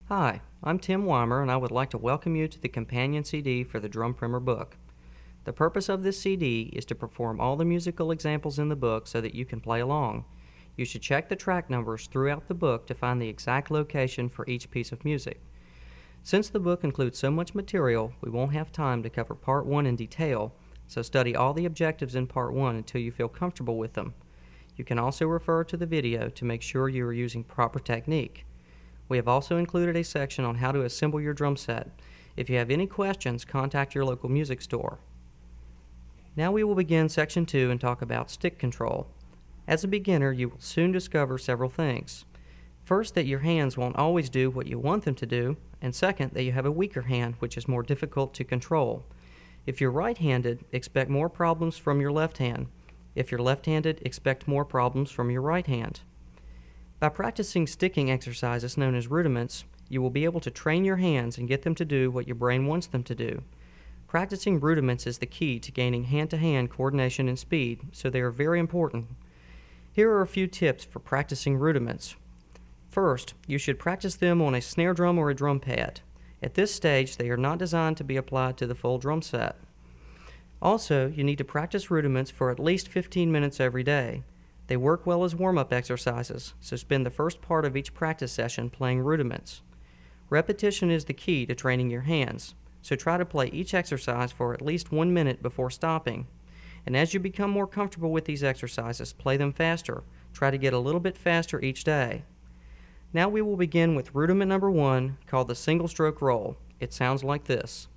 Hi, I'm Tim Weimer, and I would like to welcome you to the companion CD for the Drum Primer book. The purpose of this CD is to perform all the musical examples in the book so that you can play along. You should check the track numbers throughout the book to find the exact location for each piece of music. Since the book includes so much material, we won't have time to cover Part 1 in detail, so study all the objectives in Part 1 until you feel comfortable with them. You can also refer to the video to make sure you are using proper technique. We have also included a section on how to assemble your drum set. If you have any questions, contact your local music store. Now we will begin Section 2 and talk about stick control. As a beginner, you will soon discover several things. First, that your hands won't always do what you want them to do, and second, that you have a weaker hand, which is more difficult to control. If you're right-handed, expect more problems from your left hand. If you're left-handed, expect more problems from your right hand. By practicing sticking exercises known as rudiments, you will be able to train your hands and get them to do what your brain wants them to do. Practicing rudiments is the key to gaining hand-to-hand coordination and speed, so they are very important. Here are a few tips for practicing rudiments. First, you should practice them on a snare drum or a drum pad. At this stage, they are not designed to be applied to the full drum set. Also, you need to practice rudiments for at least 15 minutes every day. They work well as warm-up exercises, so spend the first part of each practice session playing rudiments. Repetition is the key to training your hands, so try to play each exercise for at least 1 minute before stopping. And as you become more comfortable with these exercises, play them faster. Try to get a little bit faster each day. Now we will begin with rudiment number 1, called the single stroke roll. It sounds like this.